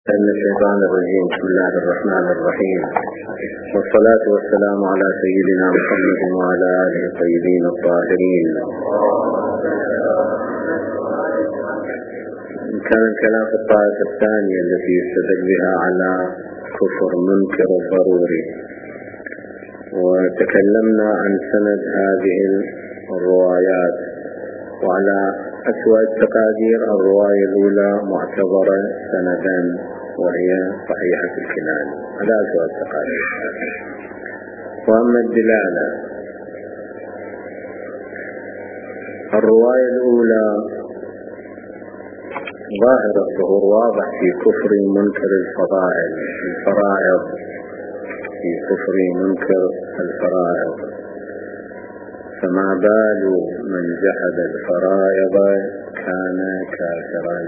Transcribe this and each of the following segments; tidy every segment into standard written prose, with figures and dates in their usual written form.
من الشيطان الرجيم. بسم الله الرحمن الرحيم، والصلاة والسلام على سيدنا محمد وعلى آله الطيبين الطاهرين. كان الكلام في الطائفة الثانية التي يستدل بها على كفر منكر الضروري، وتكلمنا عن سند هذه الروايات، وعلى أسوأ التقادير الرواية الأولى معتبرة سندا وهي صحيحة الكنان على أسوأ التقادير. وأما الدلالة، الرواية الأولى ظاهر الظهور واضح في كفر منكر الفرائض، في كفر منكر الفرائض، فما بال من جحد الفرائض كان كافرا،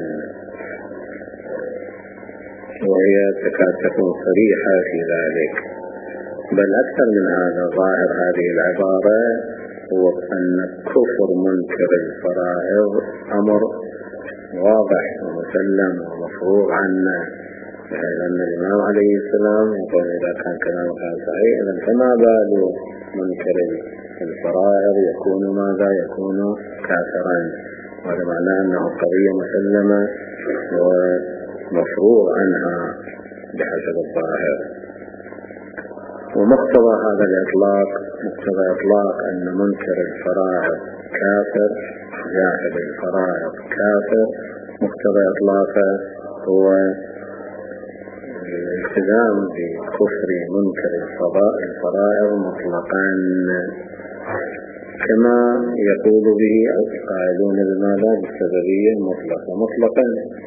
وهي تكاد تكون صريحة في ذلك. بل أكثر من هذا، ظاهر هذه العبارة هو أن كفر منكر الفرائض أمر واضح ومسلم ومفروغ عنه، لأن الإمام عليه السلام يقول إذا كان كلامه صحيح فما بال منكر الفرائض يكون ماذا؟ يكون كافرا. وهذا معناه أنه قضية مسلمة ومفروغ عنها بحسب الظاهر. ومقتضى هذا الإطلاق، مقتضى إطلاق أن منكر الفرائض كافر، جاحد الفرائض كافر، مقتضى إطلاقه هو الالتزام بكفر منكر الفرائض مطلقا، كما يقول به القائلون بماذا؟ بالسببية المطلقة. مطلقا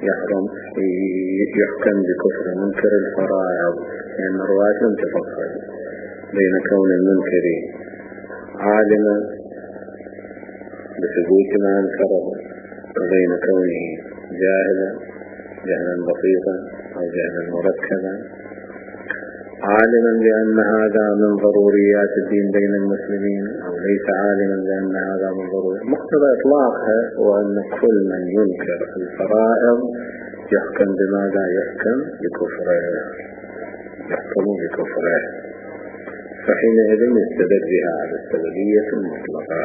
يحكم بكفر منكر الفرائض، لأن الرواية لم تفصل بين كون المنكر عالما بثبوت ما انكره وبين كونه جهلا بسيطا أو جهلا مركبا، عالما بأن هذا من ضروريات الدين بين المسلمين أو ليس عالما بأن هذا من ضروريات. مقتضى إطلاقها هو أن كل من ينكر الفرائض يحكم بماذا؟ يحكم بكفره، فحينئذ يستدل بها على السببية المطلقة.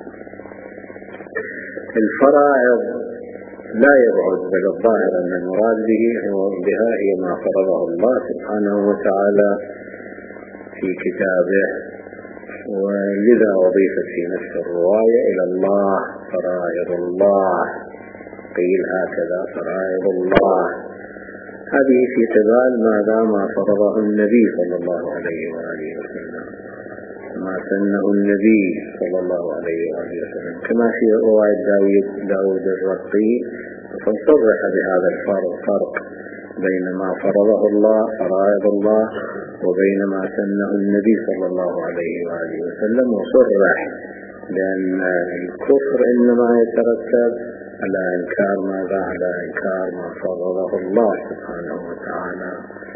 الفرائض لا يبعد، بل الظاهر أن المراد بها هي ما فرضه الله سبحانه وتعالى في كتابه، ولذا أضيفت في نفس الرواية إلى الله فرائض الله، قيل هكذا فرائض الله. هذه في قبال ماذا؟ ما فرضه النبي صلى الله عليه وآله وسلم، ما سنه النبي صلى الله عليه وآله وسلم، كما في رواية داود الرقي، فصرح بهذا الفرق بين ما فرضه الله فرائض الله وبين ما سنه النبي صلى الله عليه وآله وسلم، وصرح بأن الكفر إنما يترتب على إنكار ماذا؟ على إنكار ما فرضه الله سبحانه وتعالى.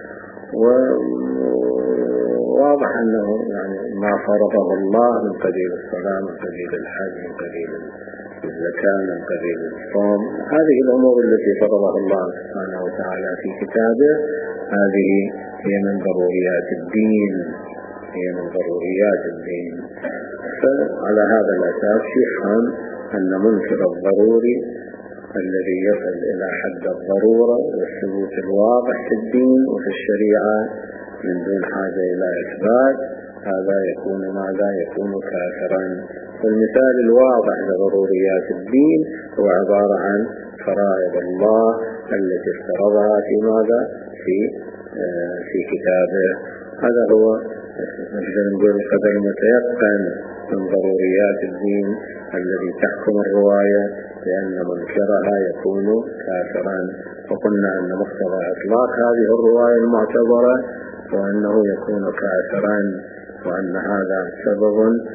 وواضح أنه يعني ما فرضه الله من قبيل الصلاة، من قبيل الحج، من قبيل الزكاة، من قبيل الصوم، هذه الأمور التي فرضها الله سبحانه وتعالى في كتابه، هذه هي من ضروريات الدين، فعلى هذا الأساس يفهم أن منكر الضروري الذي يصل إلى حد الضرورة والثبوت الواضح في الدين وفي الشريعة من دون حاجة إلى إثبات، هذا يكون ماذا؟ يكون كافرا. والمثال الواضح لضروريات الدين هو عبارة عن فرائض الله التي افترضها في ماذا؟ في كتابه. هذا هو مثل نقول القدر المتيقن من ضروريات الدين الذي تحكم الرواية لأن منكرها يكون كافرا. وقلنا أن مقتضى إطلاق هذه الرواية المعتبرة وأنه يكون كافرا، وأن هذا سبب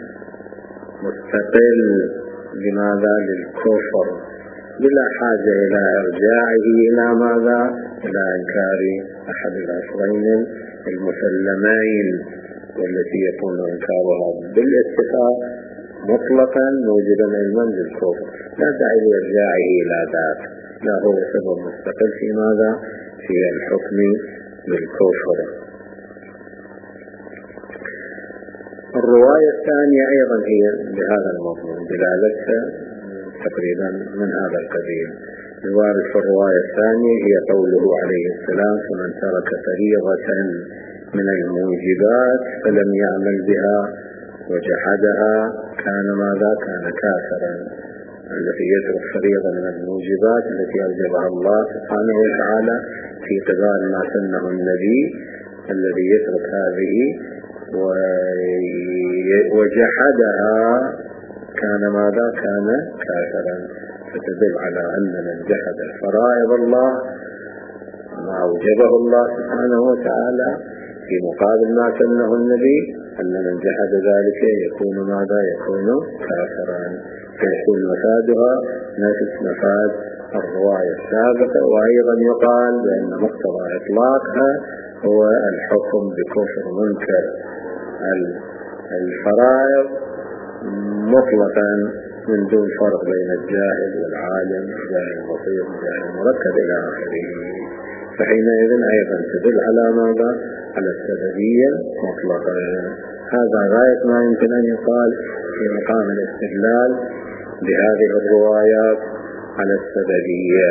مستقل لماذا؟ للكفر، بلا حاجة إلى إرجاعه إلى ماذا؟ إلى إنكار أحد الأصلين المسلمين، والتي يكون إنكارها بالاتفاق مطلقا موجبا علما بالكفر، لا داعي لإرجاعه إلى ذاك، لا هو سبب مستقل في ماذا؟ في الحكم بالكفر. الرواية الثانية أيضا هي بهذا المضمون، دلالتها تقريبا من هذا القبيل. الوارد في الرواية الثانية هي قوله عليه السلام: فمن ترك فريضة من الموجبات فلم يعمل بها وجحدها كان ماذا؟ كان كافرا. الذي يترك فريضة من الموجبات التي أوجبها الله سبحانه وتعالى في قبال ما سنه النبي، الذي يترك هذه وجحدها كان ماذا؟ كان كافرا. فتدل على أن من جحد فرائض الله ما أوجبه الله سبحانه وتعالى في مقابل ما سنه النبي، أن من جحد ذلك يكون ماذا؟ يكون كافرا. فيكون مفادها نفس مفاد الرواية السابقة. وأيضا يقال بأن مقتضى إطلاقها هو الحكم بكفر منكر الفرائض مطلقا من دون فرق بين الجاهل والعالم، جاهل بسيط جاهل مركب إلى آخره. فحينئذ أيضا تدل على ماذا؟ على السببية مطلقا. هذا غاية ما يمكن أن يقال في مقام الاستدلال بهذه الروايات على السببية.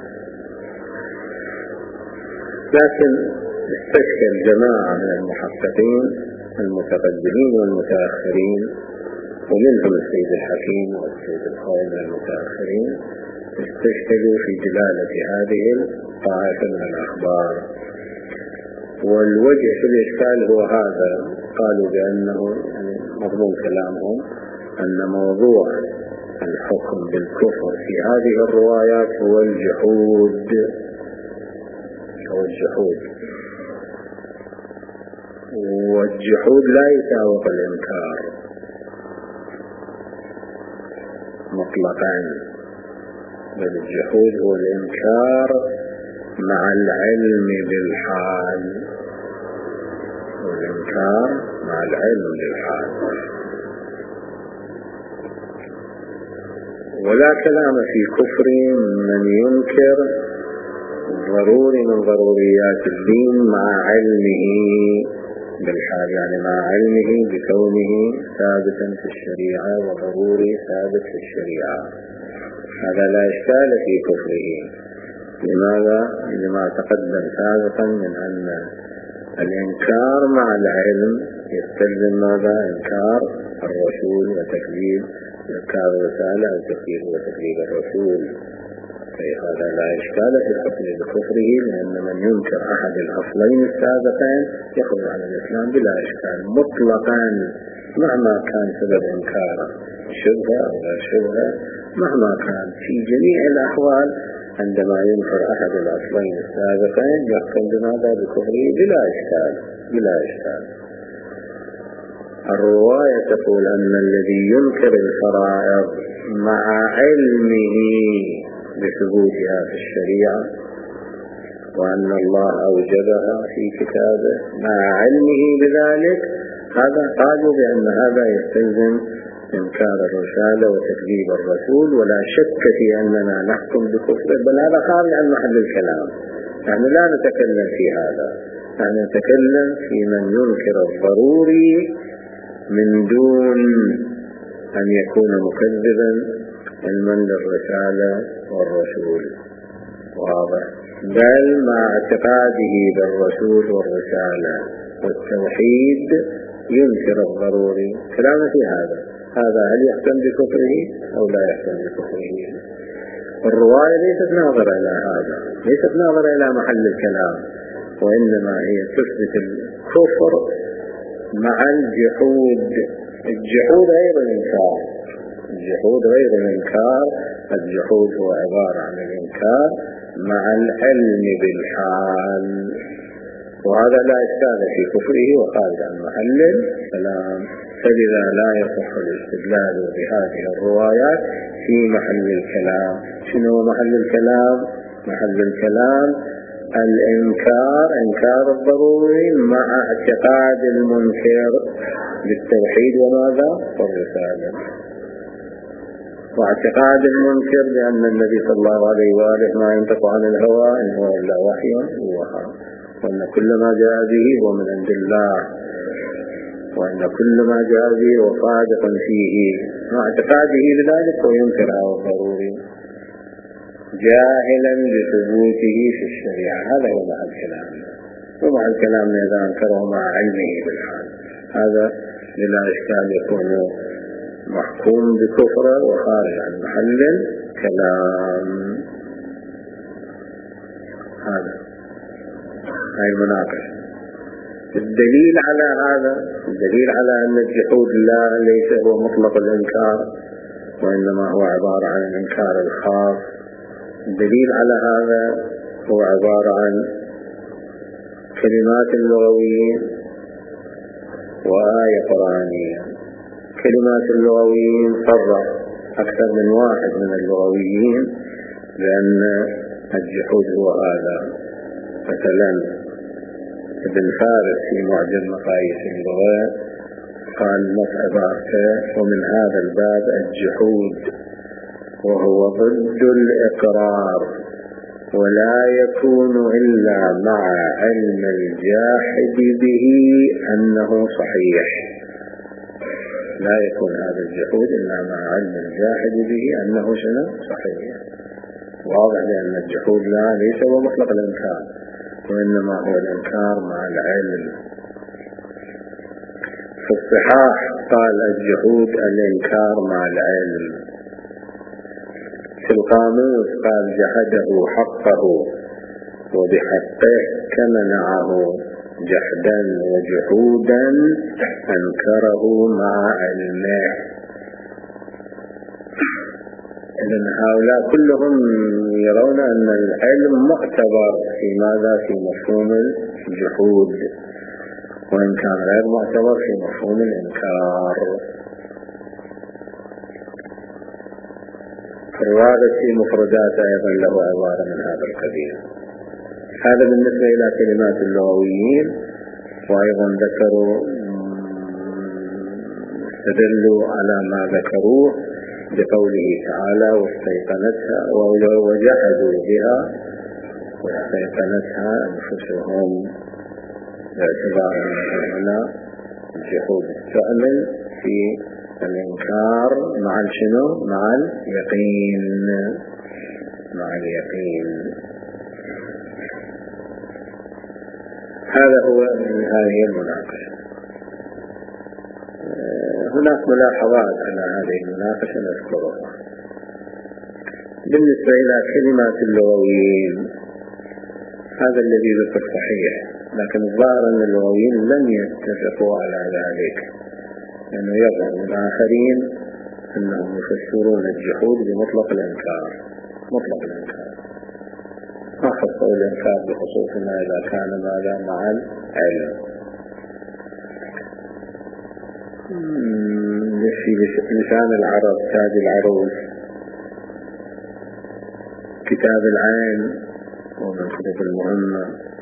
لكن استشكل جماعة من المحققين المتقدمين والمتأخرين، ومنهم السيد الحكيم والسيد الخوي من المتأخرين، استشكلوا في دلالة هذه الطائفة من الأخبار. والوجه في الإشكال هو هذا: قالوا بأنه مضمون كلامهم أن موضوع الحكم بالكفر في هذه الروايات هو الجحود. والجحود لا يساوق الإنكار مطلقا، بل الجحود هو الإنكار مع العلم بالحال. والإنكار مع العلم بالحال. ولا كلام في كفر من ينكر ضروري من ضروريات الدين مع علمه بالحال، يعني مع علمه بكونه ثابتا في الشريعة وضروري ثابت في الشريعة. هذا لا إشكال في كفره. لماذا؟ لما تقدم سابقا من أن الإنكار مع العلم يستلزم ماذا؟ إنكار الرسول وتكذيب إنكار الرسالة أو تكذيب وتكذيب الرسول. فهذا لا إشكال في الحكم بكفره، لأن من ينكر أحد الأصلين السابقين يخرج عن الإسلام بلا إشكال مطلقا، مهما كان سبب إنكاره شبهة أو لا شبهة، مهما كان في جميع الأحوال عندما ينكر أحد الأصلين السابقين يحكم بماذا؟ بكفره بلا إشكال بلا إشكال. الرواية تقول أن الذي ينكر الفرائض مع علمه بثبوتها في الشريعة وأن الله أوجبها في كتابه مع علمه بذلك، هذا قالوا بأن هذا يستلزم إنكار الرسالة وتكذيب الرسول، ولا شك في أننا نحكم بكفره، بل هذا خارج عن محل الكلام. نحن لا نتكلم في هذا، نحن نتكلم في من ينكر الضروري من دون أن يكون مكذبا علما للرسالة والرسول، واضح؟ بل مع اعتقاده بالرسول والرسالة والتوحيد ينكر الضروري. كلام في هذا هل يحكم بكفره أو لا يحكم بكفره؟ الرواية ليست ناظرة إلى هذا، ليست ناظرة إلى محل الكلام، وإنما هي تثبت الكفر مع الجحود. الجحود غير الإنكار، الجحود غير الإنكار، الجحود هو عبارة عن الإنكار مع العلم بالحال، وهذا لا إشكال في كفره وخارج عن محل الكلام. فلذا لا يصح الاستدلال بهذه الروايات في محل الكلام. شنو محل الكلام؟ محل الكلام الإنكار، إنكار الضروري مع اعتقاد المنكر بالتوحيد وماذا؟ والرسالة. واعتقاد المنكر بأن النبي صلى الله عليه وآله ما ينطق عن الهوى إن هو إلا وحي يوحى، وأن كل ما جاء به هو من عند الله، وأن كل ما جاء به هو صادق فيه مع اعتقاده لذلك وينكر هذا الضروري جاهلا بثبوته في الشريعة. هذا هو مع الكلام، ومع الكلام إذا أنكره مع علمه بالحال هذا بلا إشكال يكون محكوم بكفره وخارج عن محل الكلام. هذا هاي المناقشة. الدليل على هذا، الدليل على أن الجحود لا ليس هو مطلق الإنكار وإنما هو عبارة عن الإنكار الخاص. الدليل على هذا هو عبارة عن كلمات اللغويين وآية قرآنية. كلمات اللغويين صرح أكثر من واحد من اللغويين بأن الجحود هو هذا. مثلا ابن فارس في معجم مقاييس اللغة قال عبارته: ومن هذا الباب الجحود وهو ضد الإقرار ولا يكون إلا مع علم الجاحد به أنه صحيح. لا يكون هذا الجحود إلا مع علم الجاحد به أنه شنو صحيح. واضح لأن الجحود ليس هو مطلق الإنكار وإنما هو الإنكار مع العلم. في الصحاح قال الجحود الإنكار مع العلم. في القاموس قال جحده حقه وبحقه كمنعه جحدا وجحودا أنكره مع علمه. إذن هؤلاء كلهم يرون أن العلم معتبر في ماذا؟ في مفهوم الجحود، وإن كان غير معتبر في مفهوم الإنكار. الوارد في مفردات أيضا له عبارة من هذا القبيل. هذا بالنسبة إلى كلمات اللغويين. وأيضا ذكروا استدلوا على ما ذكروه بقوله تعالى: واستيقنتها وجحدوا بها واستيقنتها أنفسهم، باعتبار هنا الجحود الشامل في الإنكار مع شنو؟ مع اليقين. مع اليقين. هذا هو هذه المناقشة. هناك ملاحظات على هذه المناقشة نذكرها. بالنسبة إلى كلمات اللغويين هذا الذي ذكر صحيح، لكن الظاهر أن اللغويين لم يتفقوا على ذلك، لأنه يظهر من الآخرين أنهم يفسرون الجحود بمطلق الإنكار. مطلق الإنكار ما خصوا الإنكار بخصوص ما إذا كان ماذا مع العلم. في لسان العرب تاج العروس، كتاب العين ومن الكتب المهمة.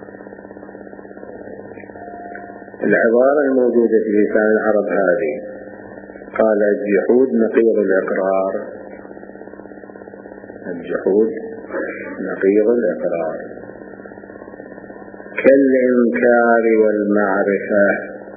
العبارة الموجودة في لسان العرب هذه قال الجحود نقيض الإقرار. الجحود نقيض الإقرار كالإنكار والمعرفة.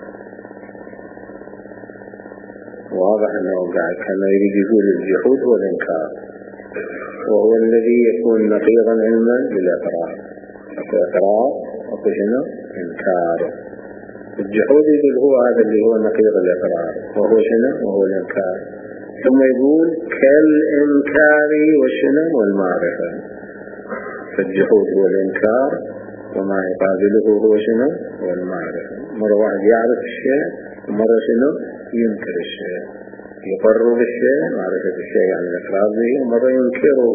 واضح أنه قاعد كما يريد يقول الجحود هو الإنكار، وهو الذي يكون نقيضا علما للإقرار. أكو إقرار أكو شنو؟ إنكار. الجحود يقول هو هذا اللي هو نقيض الإقرار، وهو شنو؟ وهو الإنكار. ثم يقول كالإنكار والشنو؟ والمعرفة. فالجحود هو الإنكار وما يقابله هو شنو؟ والمعرفة. مرة واحد يعرف الشيء ومرة شنو؟ ينكر الشيء. يقر بالشيء معرفة الشيء يعني الإقرار به، ومرة ينكره.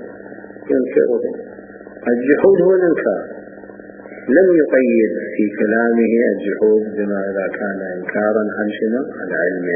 الجحود هو الإنكار. لم يقيد في كلامه الجحود بما إذا كان إنكارا عن شنو؟ عن علم.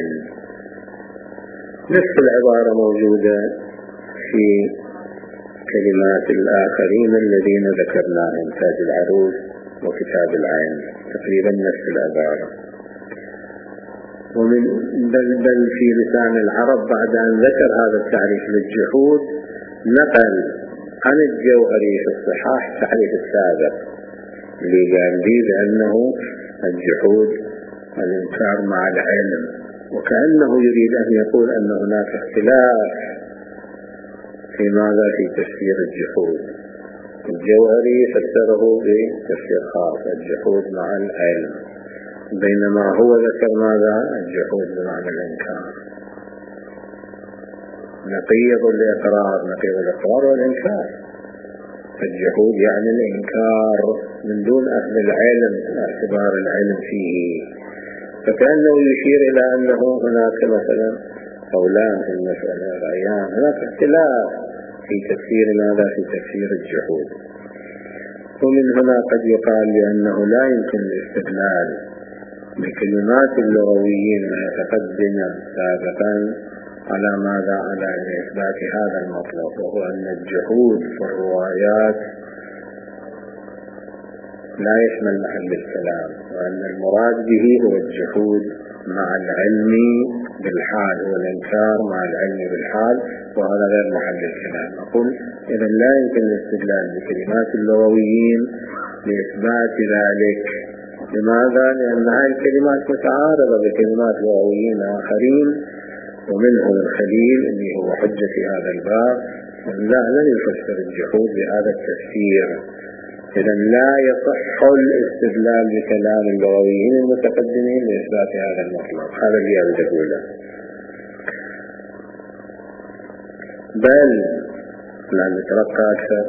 نفس العبارة موجودة في كلمات الآخرين الذين ذكرناهم، تاج العروس وكتاب العين، تقريبا نفس العبارة. بل في لسان العرب بعد أن ذكر هذا التعريف للجحود نقل عن الجوهري في الصحاح التعريف السابق اللي قال لي بأنه الجحود الإنكار مع العلم، وكأنه يريد أن يقول أن هناك اختلاف في ماذا في تفسير الجحود. الجوهري فسره بتفسير خاص الجحود مع العلم، بينما هو ذكر ماذا الجحود بمعنى الإنكار. نقيض الإقرار والإنكار. الجحود يعني الإنكار من دون أهل العلم اعتبار العلم فيه، فكأنه يشير إلى أنه هناك مثلا قولان في المسألة العيان، هناك اختلاف في تفسير ماذا في تفسير الجحود. ومن هنا قد يقال بأنه لا يمكن الاستدلال بكلمات اللغويين ما يتقدم سابقا على ماذا على إثبات هذا المطلب، وهو أن الجحود في الروايات لا يشمل محل الكلام، وأن المراد به هو الجحود مع العلم بالحال، هو الإنكار مع العلم بالحال، وهذا غير محل الكلام. أقول إذا لا يمكن الاستدلال بكلمات اللغويين لإثبات ذلك. لماذا؟ لأن هذه الكلمات متعارضة بكلمات لغويين آخرين، ومنهم الخليل اللي هو حجة في هذا الباب لم يفسر الجحود بهذا التفسير. إذا لا يصح الاستدلال بكلام اللغويين المتقدمين لإثبات هذا المطلب. هذا اللي أريد له. بل لا نترقى أكثر،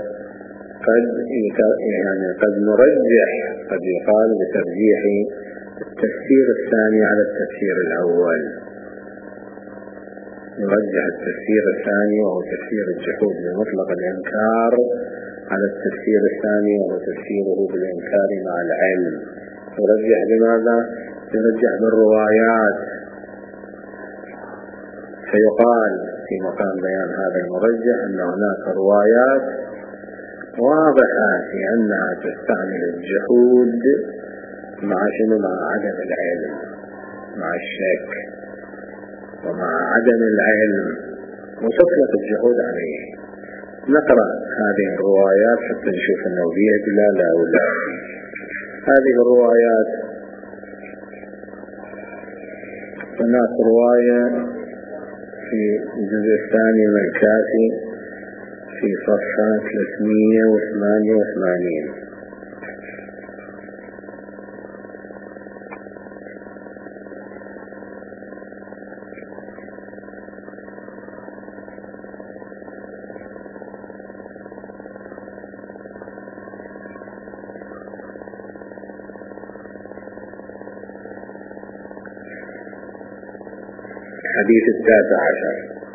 قد نرجح، قد يقال بترجيح التفسير الثاني على التفسير الأول. نرجح التفسير الثاني وهو تفسير الجحود بمطلق الإنكار على التفسير الثاني وهو تفسيره بالإنكار مع العلم. نرجح بماذا؟ نرجح بالروايات. فيقال في مقام بيان هذا المرجح أن هناك روايات واضحة في أنها تستعمل الجحود مع شنو؟ مع عدم العلم، مع الشك ومع عدم العلم، وتطلق الجحود عليه. نقرأ هذه الروايات حتى نشوف أنه فيها دلالة أو لا. هذه الروايات هناك رواية في الجزء الثاني من الكافي في صفحة 388. الحديث 19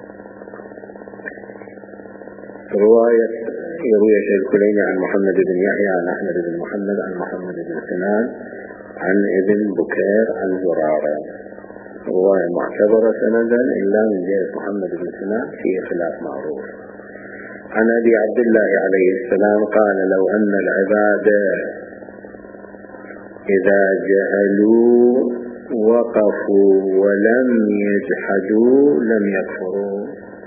رواية يروي شيخ الكليني عن محمد بن يحيى عن أحمد بن محمد عن محمد بن سنان عن ابن بكير عن زرارة. رواية معتبرة سندا إلا من جهة محمد بن سنان فيه خلاف معروف. عن أبي عبد الله عليه السلام قال: لو أن العباد إذا جهلوا وقفوا ولم يجحدوا لم يكفروا.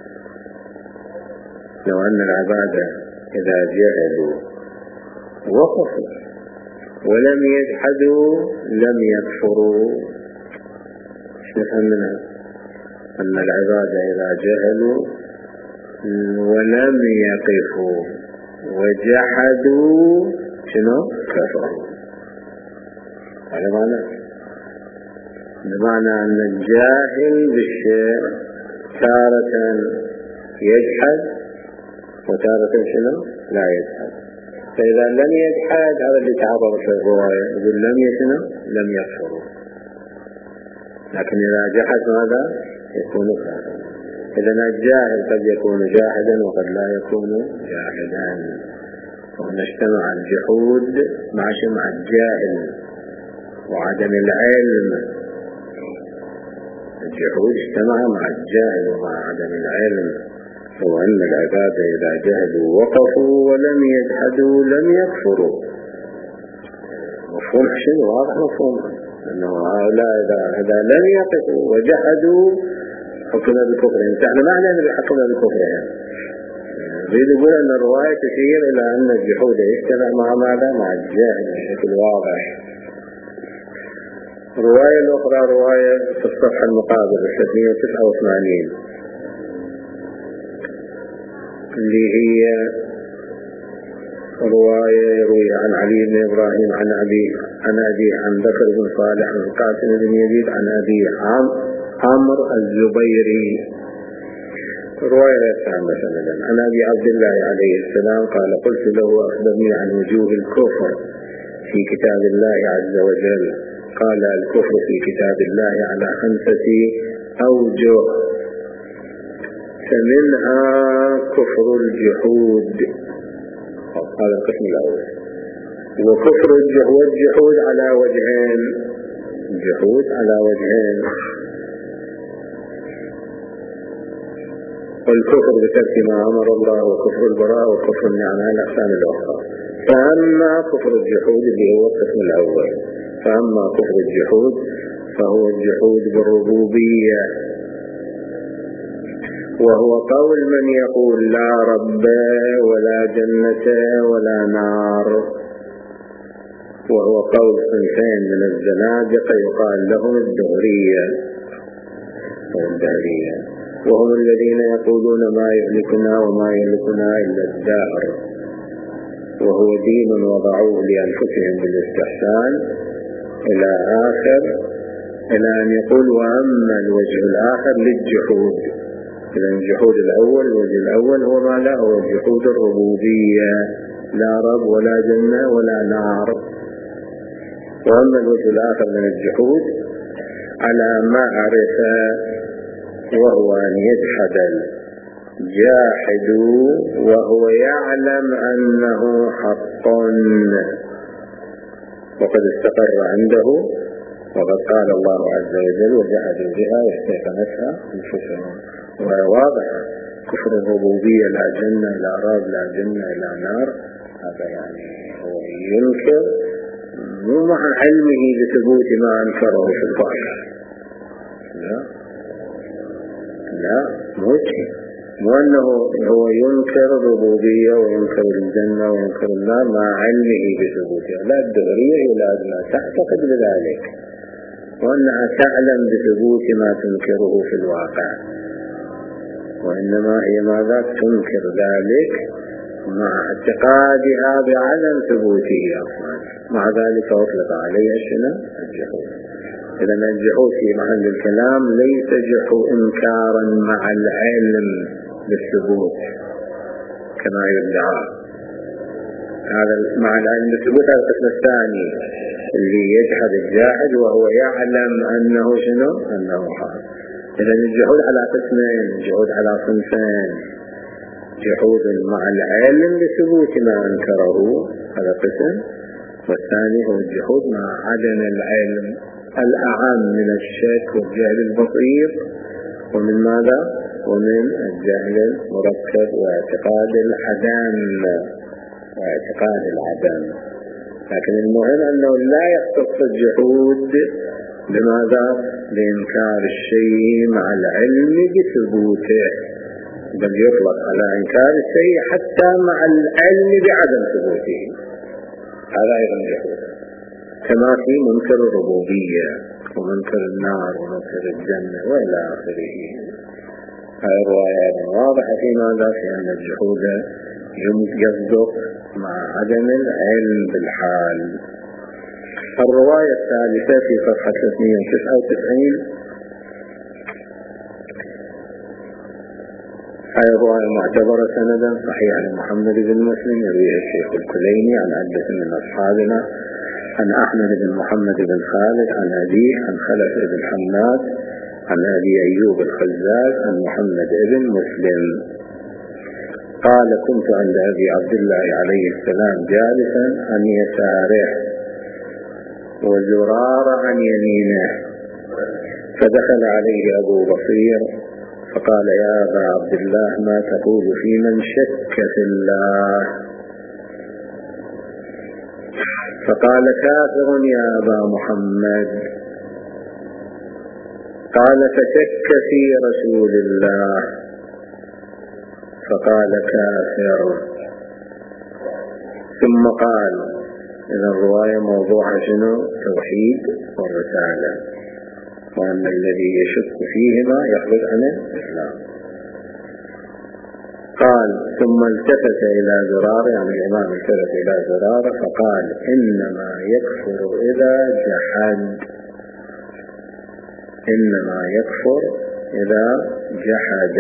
لو أن العباد إذا جهلوا وقفوا ولم يجحدوا لم يكفروا. نفهم منها أن العباد إذا جهلوا ولم يقفوا وجحدوا شنو؟ كفروا. هذا معنى، بمعنى أن الجاهل بالشيء تارة يجحد وتارة شنو؟ لا يجحد. فإذا لم يجحد هذا اللي تعرض في الرواية، يقول لم يشنو؟ لم يكفروا. لكن إذا جحد ماذا؟ يكون كافرا. إذا الجاهل قد يكون جاحدا وقد لا يكون جاحدا. وهنا اجتمع الجحود مع الجاهل وعدم العلم. الجحود اجتمع مع الجاهل ومع عدم العلم. وأن العباد إذا جهدوا وقفوا ولم يجحدوا لم يكفروا. مفهوم شنو؟ واضح مفهوم. أنه هؤلاء إذا لم يقفوا وجحدوا حكم بكفرهم. نحن ما علينا بحكم بكفرهم، يريد يقول أن الرواية تشير إلى أن الجحود يجتمع مع ماذا؟ مع الجهل بشكل واضح. الرواية الأخرى رواية في الصفحة المقابل 689 اللي هي رواية يروي عن علي بن إبراهيم عن أبي عن بكر بن صالح عن القاسم بن يزيد عن أبي عمرو الزبيري. رواية الثانية سندا عن أبي عبد الله عليه السلام قال قلت له أخبرني عن وجوه الكفر في كتاب الله عز وجل. قال الكفر في كتاب الله على 5 أوجه، فمنها كفر الجحود، هذا القسم الأول. وكفر الجحود على وجهين، الجحود على وجهين، والكفر بترك ما أمر الله وكفر البراء وكفر النعمة الأقسام الأخرى. فأما كفر الجحود اللي هو القسم الأول، فأما كفر الجحود فهو الجحود بالربوبية، وهو قول من يقول لا رب ولا جنة ولا نار، وهو قول صنفين من الزنادقة يقال لهم الدهرية، وهم الذين يقولون ما يهلكنا وما يهلكنا إلا الدهر، وهو دين وضعوه لأنفسهم بالاستحسان إلى آخر، إلى أن يقول وأما الوجه الآخر للجحود. إذا الجحود الأول، الوجه الأول هو ما لا هو الجحود الربوبية، لا رب ولا جنة ولا نار. وأما الوجه الآخر من الجحود على معرفة، وهو أن يجحد الجاحد وهو يعلم أنه حق، وقد استقر عنده، وقد قال الله عز وجل وجحدوا بها واستيقنتها أنفسهم. وواضح كفر الربوبية لا جنة لا رب لا جنة لا نار، هذا يعني هو ينكر مو مع علمه بثبوت ما أنكره في الظاهر، لا مو أنه هو ينكر الربوبية وينكر الجنة وينكر النار مع علمه بثبوتها، لا، الدهرية هي لازمة تعتقد بذلك وأنها تعلم بثبوت ما تنكره في الواقع، وإنما هي ماذا تنكر ذلك مع اعتقادها بعدم ثبوته أصلا، مع ذلك أطلق عليها شنو؟ الجحود. إذا الجحود في محل الكلام ليس جحود إنكارا مع العلم بالثبوت كما يدعى، هذا مع العلم بالثبوت هذا القسم الثاني اللي يجحد الجاحد وهو يعلم أنه شنو؟ أنه حق. إذا الجحود على قسمين، الجحود على صنفين، جحود مع العلم بثبوت ما أنكره هذا قسم، والثاني هو الجحود مع عدم العلم الأعم من الشك والجهل البسيط، ومن ماذا؟ ومن الجهل المركب واعتقاد العدم. لكن المهم أنه لا يختص الجحود بماذا؟ بإنكار الشيء مع العلم بثبوته، بل يطلق على إنكار الشيء حتى مع العلم بعدم ثبوته، هذا أيضا جحود، كما في منكر الربوبية ومنكر النار ومنكر الجنة وإلى آخره. هذه الرواية واضحة في ماذا؟ في أن الجحود يصدق مع عدم العلم بالحال. الرواية الثالثة في صفحة 399 هذه الرواية معتبرة سندا صحيح عن محمد بن مسلم يرويها الشيخ الكليني عن عدة من أصحابنا عن أحمد بن محمد بن خالد عن أبيه عن خلف بن حماد عن أبي أيوب الخزاز عن محمد بن مسلم قال كنت عند أبي عبد الله عليه السلام جالسا عن يساره وزرار عن يمينه، فدخل عليه أبو بصير فقال يا أبا عبد الله ما تقول في من شك في الله؟ فقال كافر يا أبا محمد. قال فشك في رسول الله فقال كافر. ثم قال، إذا الرواية موضوعها شنو؟ توحيد والرسالة، وأن الذي يشك فيهما يخرج عن الإسلام. قال ثم التفت إلى زرار، يعني الإمام التفت إلى زرار فقال إنما يكفر إذا جحد، إنما يكفر إذا جحد.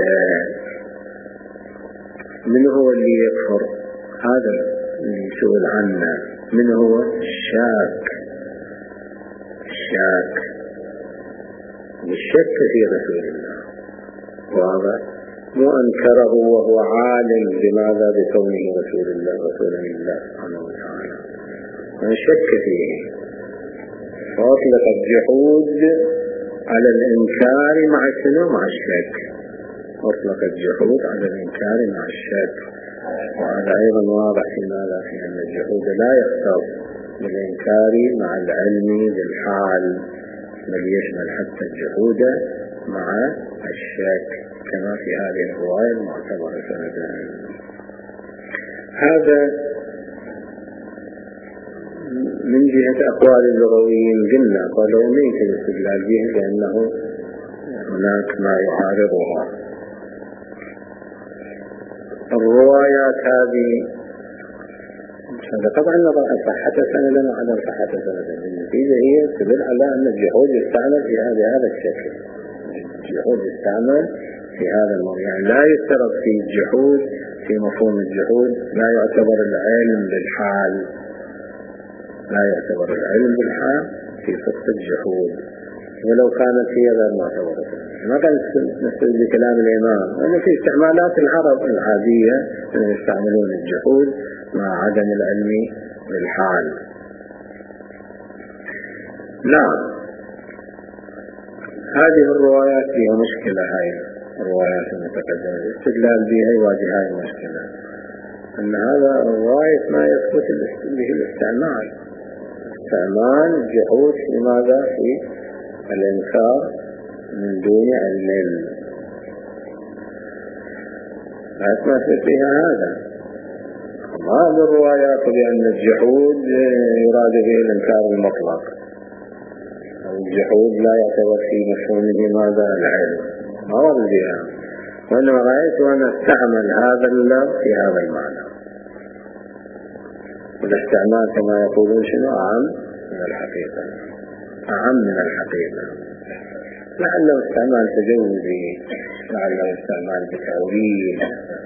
من هو اللي يكفر؟ هذا اللي سئل عنه. من هو؟ الشاك. الشاك بالشك في رسول الله، وهذا مو أنكره وهو عالم بماذا؟ بكونه رسول الله رسولا لله سبحانه وتعالى، من شك فيه. فأطلق الجحود على الإنكار مع شنو؟ مع الشك. أطلق الجحود على الإنكار مع الشك، وهذا أيضا واضح في ماذا؟ في أن الجحود لا يختص بالإنكار مع العلم بالحال، بل يشمل حتى الجحود مع الشك، كما في هذه الرواية المعتبرة سندا. هذا من جهة أقوال اللغويين. قلنا قالوا ما يمكن الاستدلال به لأنه هناك ما يعارضها. الروايات هذه بغض النظر عن صحة سندا وعدم صحة سندا، النتيجة هي تدل على أن الجحود يستعمل في هذا الشكل. الجحود يستعمل في هذا الموضوع، يعني لا يفترض في الجحود، في مفهوم الجحود لا يعتبر العلم بالحال، لا يعتبر العلم بالحال في صدق الجحود، ولو كانت هي غير معتبرة. ما كان نستدل بكلام الإمام أنه في استعمالات العرب العادية يستعملون الجحود مع عدم العلم بالحال. نعم، هذه الروايات فيها مشكلة. هاي الروايات المتقدمة الاستدلال بها يواجه هاي المشكلة، أن هذا الرواية ما يثبت به الاستعمال. استعمال الجحود في ماذا؟ في الإنكار من دون علم، لا يثبت بها هذا. بعض الروايات بأن الجحود يراد به الإنكار المطلق، الجحود لا يعتبر في مفهومه ماذا؟ العلم، ما ورد بها، وإنما رأيت أن استعمل هذا اللفظ في هذا المعنى. والاستعمال كما يقولون شنو؟ أعم من الحقيقة، أعم من الحقيقة. لعله استعمال تجوزي، لعله استعمال بتأويل،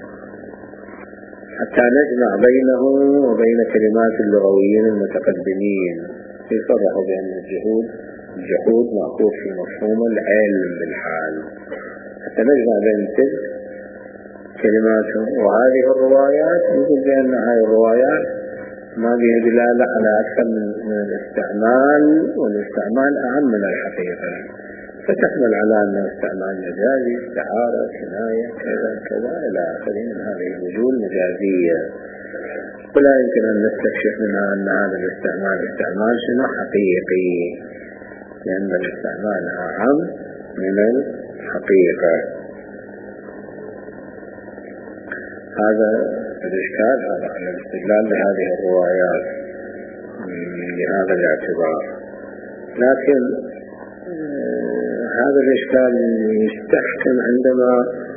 حتى نجمع بينه وبين كلمات اللغويين المتقدمين يصرحوا بأن الجحود مأخوذ في مفهوم العلم بالحال، حتى نجمع بين تلك كلماتهم وهذه الروايات. يقول بأن هذه الروايات ما بها دلالة على أكثر من الاستعمال، والاستعمال أعم من الحقيقة، فتحمل على أن استعمال مجازي، استعارة، كناية، كذا كذا إلى آخره من هذه الوجوه المجازية. ولا يمكن أن نستكشف منها أن هذا الاستعمال استعمال شنو؟ حقيقي، لأن الاستعمال أعم من الحقيقة. هذا الإشكال، هذا على الاستدلال بهذه الروايات بهذا الاعتبار. لكن هذا الإشكال يستحكم عندما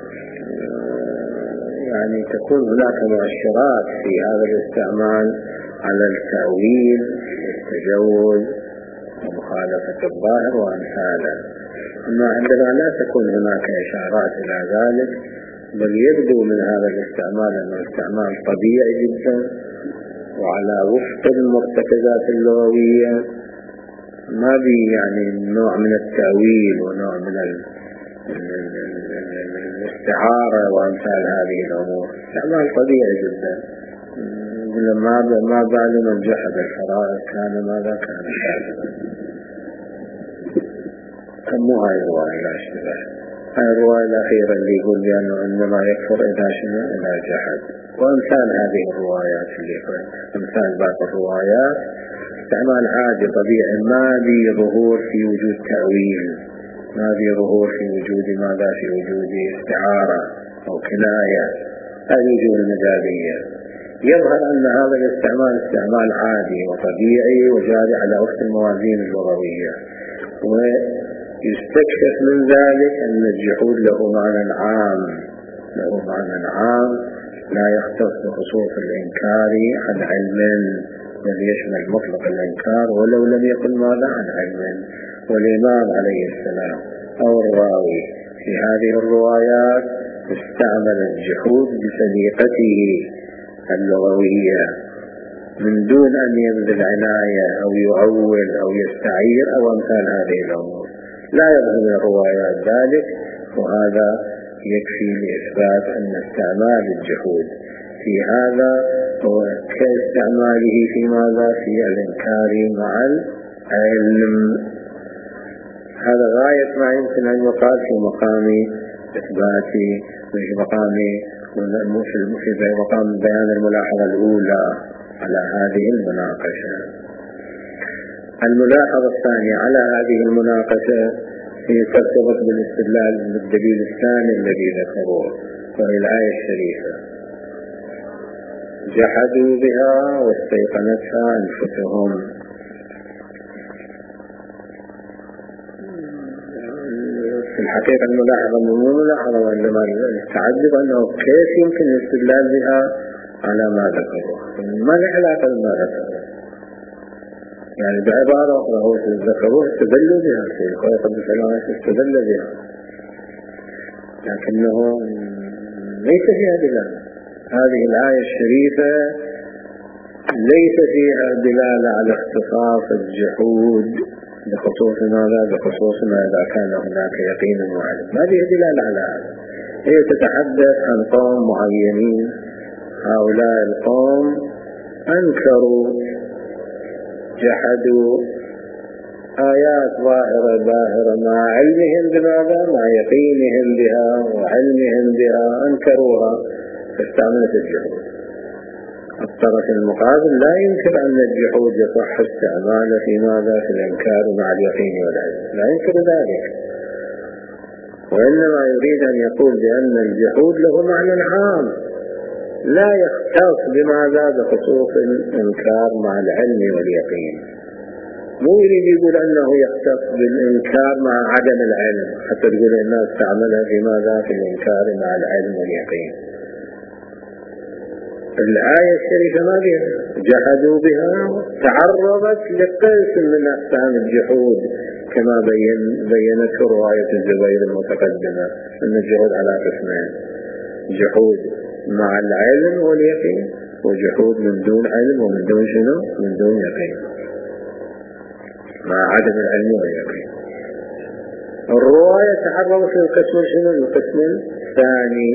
يعني تكون هناك مؤشرات في هذا الاستعمال على التأويل والتجوز ومخالفة الظاهر وأمثاله. أما عندما لا تكون هناك إشارات إلى ذلك، بل يبدو من هذا الاستعمال أنه استعمال طبيعي جدا وعلى وفق المرتكزات اللغوية، ما بي يعني نوع من التأويل ونوع من الاستعارة وأمثال هذه الأمور. استعمال طبيعي جدا. ما بال من جحد الفرائض كان ماذا؟ كان كاذبا. مو هاي الرواية لا اشتبه. هاي الرواية الأخيرة اللي يقول بأنه إنما يكفر إذا شنو؟ إذا جحد. وأمثال هذه الروايات اللي أمثال باقي الروايات استعمال عادي طبيعي، ما بي ظهور في وجود تأويل، ما بي ظهور في وجود ماذا، في وجود استعارة أو كناية، هذه وجوه المجازية. يظهر أن هذا الاستعمال استعمال عادي وطبيعي وجاري على وفق الموازين اللغوية، ويستكشف من ذلك أن الجحود له معنى عام، له معنى عام لا يختص بخصوص الإنكار عن علم، بل يشمل مطلق الإنكار ولو لم يكن ماذا عن علم. والإمام عليه السلام أو الراوي في هذه الروايات استعمل الجحود بسليقته اللغوية من دون أن يبذل عناية أو يؤول أو يستعير أو أمثال هذه الأمور. لا يظهر من الروايات ذلك، وهذا يكفي لإثبات أن استعمال الجحود في هذا هو كاستعماله في ماذا، في الإنكار مع العلم. هذا غاية ما يمكن أن يقال في مقام إثبات، في مقام بيان الملاحظة الأولى على هذه المناقشة. الملاحظة الثانية على هذه المناقشة هي ترتبط بالاستدلال بالدليل الثاني الذي ذكروه، وهي الآية الشريفة: جحدوا بها واستيقنتها أنفسهم. في الحقيقة الملاحظة مو ملاحظة، وإنما التعجب أنه كيف يمكن الاستدلال بها على ما ذكروه، ما له علاقة بما ذكروه. يعني بعبارة أخرى هو ذكروه استدلوا بها، في قد سلامة استدل بها، لكنه ليس فيها دلالة. هذه الآية الشريفة ليس فيها دلالة على اختصاص الجحود بخصوص ماذا، بخصوص ما إذا كان هناك يقين وعلم، ما فيها دلالة على هذا. هي تتحدث عن قوم معينين، هؤلاء القوم أنكروا، جحدوا آيات ظاهرة مع علمهم بماذا، مع يقينهم بها وعلمهم بها أنكروها فاستعملت الجحود. الطرف المقابل لا ينكر أن الجحود يصح استعماله في ماذا، في الإنكار مع اليقين والعلم، لا ينكر ذلك، وإنما يريد أن يقول بأن الجحود له معنى عام لا يختص بماذا، بخصوص الإنكار مع العلم واليقين. مو يريد يقول أنه يختص بالإنكار مع عدم العلم حتى تقول أنه استعملها في ماذا، في الإنكار مع العلم واليقين. الآية الشريفة ما بها جحدوا بها تعرضت لقسم من أقسام الجحود كما بينته رواية الزبير المتقدمة، أن الجحود على قسمين: جحود مع العلم واليقين، وجحود من دون علم ومن دون شنو، من دون يقين، مع عدم العلم واليقين. الرواية تعرضت للقسم شنو، القسم الثاني،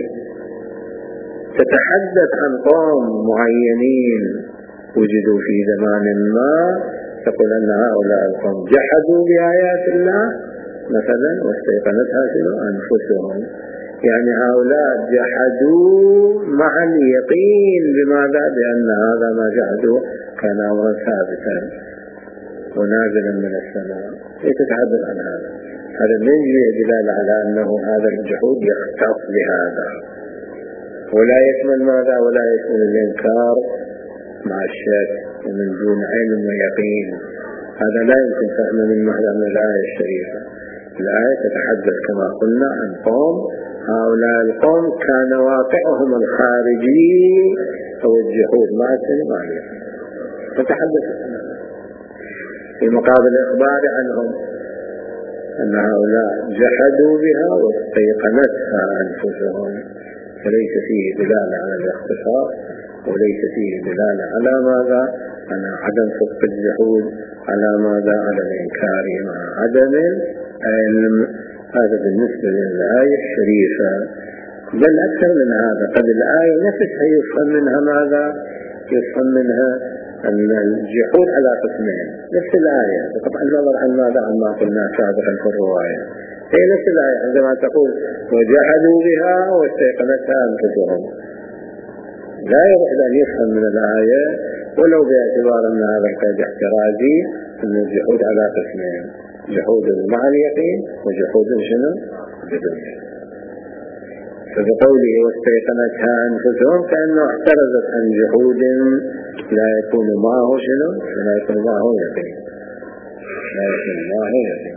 تتحدث عن قوم معينين وجدوا في زمان ما، تقول أن هؤلاء القوم جحدوا بآيات الله مثلا واستيقنتها أنفسهم، يعني هؤلاء جحدوا مع اليقين بماذا، بأن هذا ما جحدوا كان أمرا ثابتا ونازلا من السماء. تتحدث عن هذا من يجري دلالة على أنه هذا الجحود يختص بهذا، ولا يشمل ماذا، ولا يشمل الإنكار مع الشك ومن دون علم ويقين. هذا لا يمكن فهمه من محضر الآية الشريفة. الآية تتحدث كما قلنا عن قوم، هؤلاء القوم كان واقعهم الخارجي هو الجحود مع السلم عليه، تتحدث في مقابل إخبار عنهم أن هؤلاء جحدوا بها واستيقنتها أنفسهم، فليس فيه دلالة على الاختصاص، وليس فيه دلالة على ماذا، على عدم صدق الجحود، على ماذا، على الإنكار مع عدم العلم. هذا بالنسبة للآية الشريفة. بل أكثر من هذا، قد الآية نفسها يفهم منها ماذا، يفهم منها أن الجحود على قسمين، نفس الآية بقطع النظر عن ماذا، عن ما قلنا سابقا في الرواية. هي نفس الآية عندما تقول وجحدوا بها واستيقنتها أنفسهم، لا يجوز أن يفهم من الآية ولو باعتبار أن هذا القيد احترازي، أن الجحود على قسمين: جحود مع اليقين وجحود شنو؟ بدون يقين. فبقوله واستيقنتها أنفسهم كأنه احترزت عن جحود لا يكون معه شنو؟ لا يكون معه يقين، لا يكون معه يقين.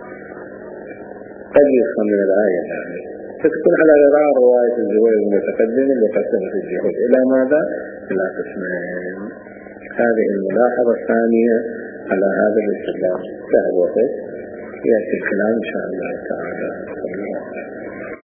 قد يفهم من الآية يعني فتكون على غرار رواية الزبير المتقدم اللي قسمت الجحود إلى ماذا؟ إلى قسمين. هذه الملاحظة الثانية على هذا الاستدلال. انتهى الوقت، يأتي الكلام إن شاء الله تعالى.